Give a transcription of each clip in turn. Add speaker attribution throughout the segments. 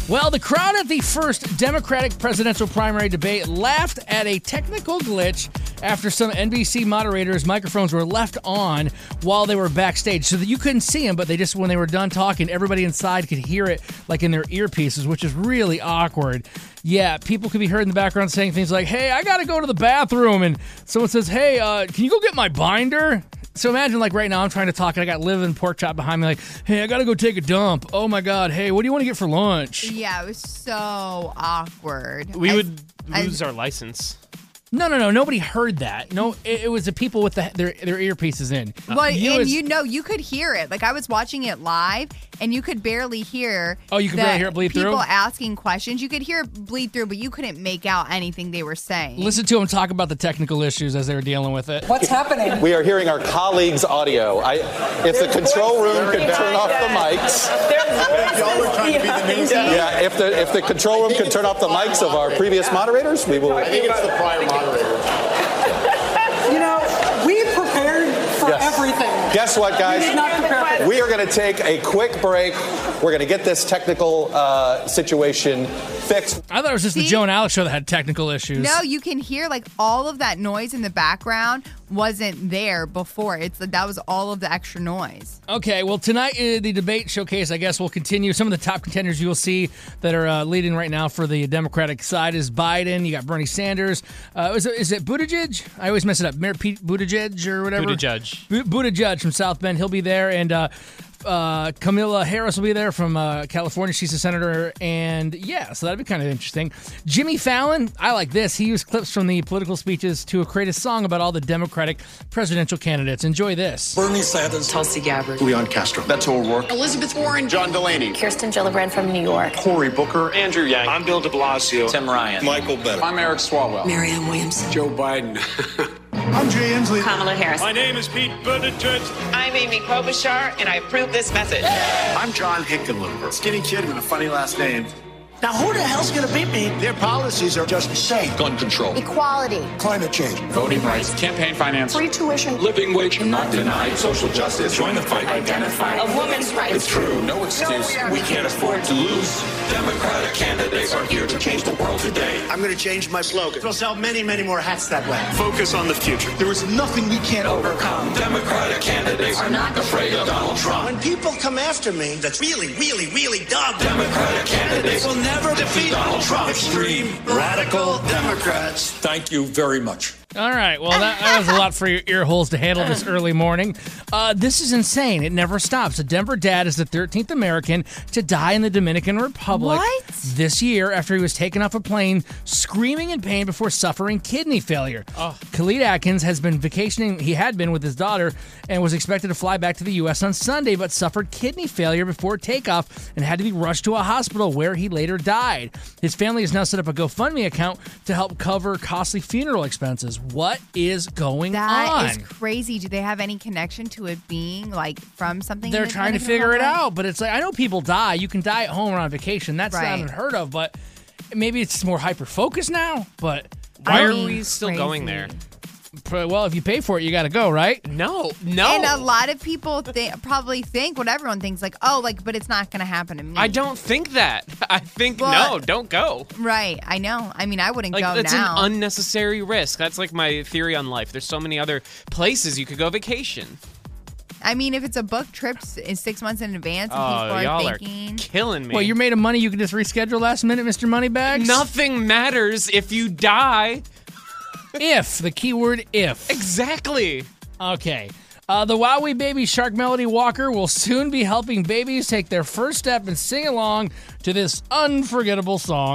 Speaker 1: Well, the crowd at the first Democratic presidential primary debate laughed at a technical glitch after some NBC moderators' microphones were left on while they were backstage, so that you couldn't see them, but they just, when they were done talking, everybody inside could hear it like in their earpieces, which is really awkward. Yeah, people could be heard in the background saying things like, hey, I gotta go to the bathroom, and someone says, hey, can you go get my binder? So imagine, like, right now I'm trying to talk and I got Liv and Pork Chop behind me like, hey, I gotta go take a dump. Oh my God, hey, what do you want to get for lunch?
Speaker 2: Yeah, it was so awkward.
Speaker 3: We would lose our license.
Speaker 1: No, nobody heard that. No, it was the people with their earpieces in.
Speaker 2: Well, you could hear it. Like, I was watching it live, and you could barely hear.
Speaker 1: Oh, you could barely hear it bleed through?
Speaker 2: People asking questions. You could hear it bleed through, but you couldn't make out anything they were saying.
Speaker 1: Listen to them talk about the technical issues as they were dealing with it.
Speaker 4: What's happening?
Speaker 5: We are hearing our colleagues' audio. If the control room could turn off the mics.
Speaker 4: Y'all are trying to be the news.
Speaker 5: Yeah, if the control room could turn off the mics of our previous moderators, we will.
Speaker 6: I think it's the prior moderator.
Speaker 4: We prepared for everything.
Speaker 5: Guess what, guys?
Speaker 4: We did not prepare for this.
Speaker 5: We are going to take a quick break. We're going to get this technical situation fixed.
Speaker 1: I thought it was just the Joe and Alex show that had technical issues.
Speaker 2: No, you can hear, like, all of that noise in the background wasn't there before. That was all of the extra noise.
Speaker 1: Okay, well, tonight, the debate showcase, I guess, will continue. Some of the top contenders you'll see that are leading right now for the Democratic side is Biden. You got Bernie Sanders. Is it Buttigieg? I always mess it up. Mayor Pete Buttigieg or whatever. Buttigieg from South Bend. He'll be there. And Kamala Harris will be there from California. She's a senator. And yeah, so that'd be kind of interesting. Jimmy Fallon, I like this. He used clips from the political speeches to create a song about all the Democratic presidential candidates. Enjoy this.
Speaker 6: Bernie Sanders,
Speaker 7: Tulsi Gabbard,
Speaker 6: Leon Castro, Beto O'Rourke,
Speaker 7: Elizabeth Warren,
Speaker 6: John Delaney,
Speaker 7: Kirsten Gillibrand from New York,
Speaker 6: Cory Booker,
Speaker 8: Andrew Yang. I'm Bill de Blasio.
Speaker 9: Tim Ryan.
Speaker 6: Michael Bennet.
Speaker 8: I'm Eric Swalwell.
Speaker 7: Marianne Williamson,
Speaker 6: Joe Biden. I'm Jay Inslee.
Speaker 7: Kamala Harris.
Speaker 8: My name is Pete Buttigieg.
Speaker 10: I'm Amy Klobuchar, and I approve this message.
Speaker 6: I'm John Hickenlooper. Skinny kid with a funny last name.
Speaker 4: Now, who the hell's going to beat me?
Speaker 6: Their policies are just insane.
Speaker 9: Gun control.
Speaker 7: Equality,
Speaker 6: Climate change.
Speaker 8: Voting rights. Campaign finance.
Speaker 7: free tuition,
Speaker 8: Living wage. Not denied. Social justice. Join the fight. Identify.
Speaker 7: a woman's rights.
Speaker 8: It's true. No excuse. We can't afford to lose. Democratic candidates are here to change the world today.
Speaker 6: I'm going to change my slogan. We'll sell many, many more hats that way.
Speaker 8: Focus on the future.
Speaker 6: There is nothing we can't overcome.
Speaker 8: Democratic candidates are not afraid of Donald Trump.
Speaker 6: When people come after me, that's really, really, really dumb.
Speaker 8: Democratic candidates
Speaker 6: will never defeat
Speaker 8: Donald Trump.
Speaker 6: extreme, radical Democrats.
Speaker 9: Thank you very much.
Speaker 1: All right, well, that was a lot for your ear holes to handle this early morning. This is insane. It never stops. A Denver dad is the 13th American to die in the Dominican Republic this year after he was taken off a plane screaming in pain before suffering kidney failure. Khalid Atkins has been vacationing. He had been with his daughter and was expected to fly back to the U.S. on Sunday, but suffered kidney failure before takeoff and had to be rushed to a hospital where he later died. His family has now set up a GoFundMe account to help cover costly funeral expenses. What is going on?
Speaker 2: That is crazy. Do they have any connection to it being, like, from something?
Speaker 1: They're trying to figure it out, but it's like, I know people die. You can die at home or on vacation. That's not unheard of, but maybe it's more hyper-focused now, but...
Speaker 3: Why are we still going there?
Speaker 1: Well, if you pay for it, you got to go, right?
Speaker 3: No.
Speaker 2: And a lot of people probably think what everyone thinks, like, oh, like, but it's not going to happen to me.
Speaker 3: I don't think that. I think, no, don't go.
Speaker 2: Right. I know. I mean, I wouldn't go now.
Speaker 3: That's an unnecessary risk. That's like my theory on life. There's so many other places you could go vacation.
Speaker 2: I mean, if it's a booked trip in 6 months in advance and people
Speaker 3: y'all
Speaker 2: are thinking...
Speaker 3: are killing me.
Speaker 1: Well, you're made of money. You can just reschedule last minute, Mr. Moneybags?
Speaker 3: Nothing matters if you die.
Speaker 1: If. The keyword if.
Speaker 3: Exactly.
Speaker 1: Okay. The Wowie Baby Shark Melody Walker will soon be helping babies take their first step and sing along to this unforgettable song.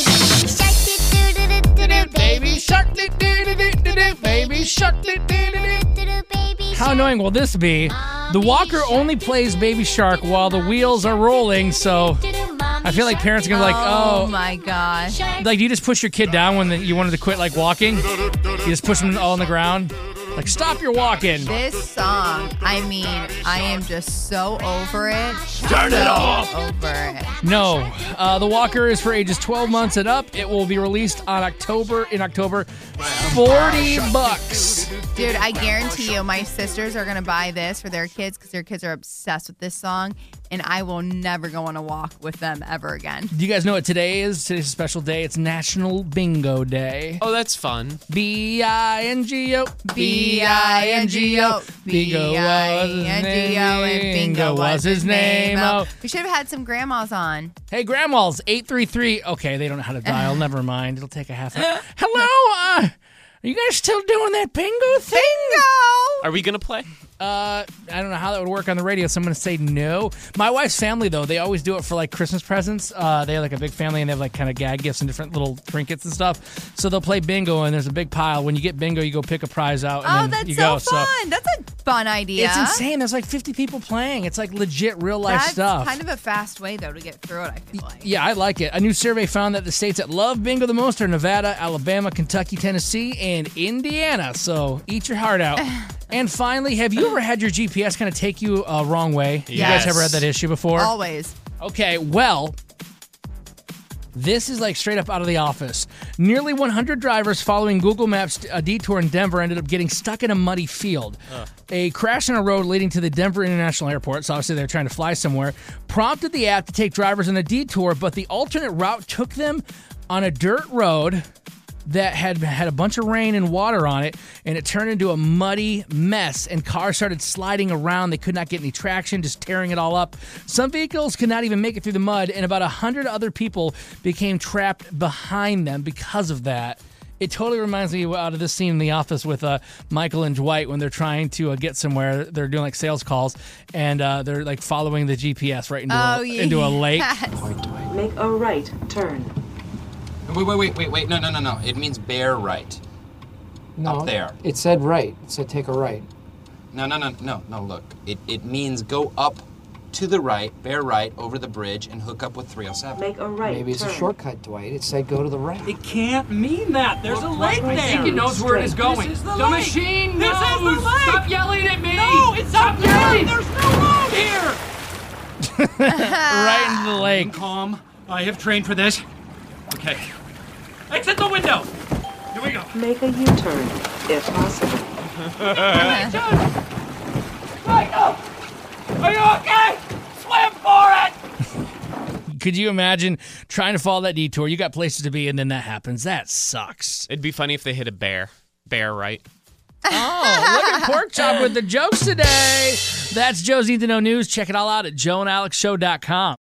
Speaker 1: Baby shark, baby shark, how annoying will this be? The walker only plays Baby Shark while the wheels are rolling, so I feel like parents are going to be like, oh
Speaker 2: my gosh.
Speaker 1: Like, do you just push your kid down when you wanted to quit, like, walking? You just push them all on the ground? Like, stop your walking.
Speaker 2: This song, I mean, I am just so over it.
Speaker 1: Turn it off.
Speaker 2: Over it.
Speaker 1: No, the walker is for ages 12 months and up. It will be released in October. $40.
Speaker 2: Dude, I guarantee you my sisters are going to buy this for their kids because their kids are obsessed with this song, and I will never go on a walk with them ever again.
Speaker 1: Do you guys know what today is? Today's a special day. It's National Bingo Day.
Speaker 3: Oh, that's fun.
Speaker 1: B-I-N-G-O.
Speaker 2: B-I-N-G-O.
Speaker 1: Bingo was his
Speaker 2: B-I-N-G-O. And
Speaker 1: name.
Speaker 2: Bingo was his name.
Speaker 1: Oh.
Speaker 2: We should have had some grandmas on.
Speaker 1: Hey, grandmas, 833. Okay, they don't know how to dial. Never mind. It'll take a half hour. Hello, are you guys still doing that bingo thing?
Speaker 2: Bingo!
Speaker 3: Are we going to play?
Speaker 1: I don't know how that would work on the radio, so I'm going to say no. My wife's family, though, they always do it for, like, Christmas presents. They have, like, a big family, and they have, like, kind of gag gifts and different little trinkets and stuff. So they'll play bingo, and there's a big pile. When you get bingo, you go pick a prize out, and then you go.
Speaker 2: So fun. That's a fun idea.
Speaker 1: It's insane. There's, like, 50 people playing. It's, like, legit real-life
Speaker 2: That's
Speaker 1: stuff.
Speaker 2: kind of a fast way, though, to get through it, I feel like.
Speaker 1: Yeah, I like it. A new survey found that the states that love bingo the most are Nevada, Alabama, Kentucky, Tennessee, and Indiana. So eat your heart out. And finally, have you ever had your GPS kind of take you a wrong way? You guys ever had that issue before?
Speaker 2: Always.
Speaker 1: Okay, well, this is like straight up out of The Office. Nearly 100 drivers following Google Maps a detour in Denver ended up getting stuck in a muddy field. A crash on a road leading to the Denver International Airport, so obviously they're trying to fly somewhere, prompted the app to take drivers on a detour, but the alternate route took them on a dirt road that had a bunch of rain and water on it, and it turned into a muddy mess, and cars started sliding around. They could not get any traction, just tearing it all up. Some vehicles could not even make it through the mud, and about 100 other people became trapped behind them because of that. It totally reminds me out of this scene in The Office with Michael and Dwight when they're trying to get somewhere. They're doing like sales calls, and they're like following the GPS right into a lake.
Speaker 9: Make a right turn.
Speaker 11: Wait. No. It means bear right.
Speaker 12: No.
Speaker 11: Up there.
Speaker 12: It said right. It said take a right.
Speaker 11: No, look. It means go up to the right, bear right, over the bridge, and hook up with 307.
Speaker 9: Make a right
Speaker 12: Maybe it's
Speaker 9: turn.
Speaker 12: a shortcut, Dwight. It said go to the right.
Speaker 13: It can't mean that. There's a lake there.
Speaker 12: I think it knows where it is going.
Speaker 13: This is the
Speaker 12: The
Speaker 13: lake.
Speaker 12: machine
Speaker 13: This
Speaker 12: knows.
Speaker 13: is the lake.
Speaker 12: Stop yelling at me.
Speaker 13: No, it's
Speaker 12: Stop
Speaker 13: not
Speaker 12: yelling.
Speaker 13: There's no road here.
Speaker 1: Right into the lake.
Speaker 13: Calm. I have trained for this. Okay. Exit the window. Here we go.
Speaker 9: Make a U-turn, if possible.
Speaker 13: Right up. Are you okay? Swim for it.
Speaker 1: Could you imagine trying to follow that detour? You got places to be, and then that happens. That sucks.
Speaker 3: It'd be funny if they hit a bear. Bear right.
Speaker 1: Oh, look at Pork Chop with the jokes today. That's Joe's Need to Know News. Check it all out at joeandalexshow.com.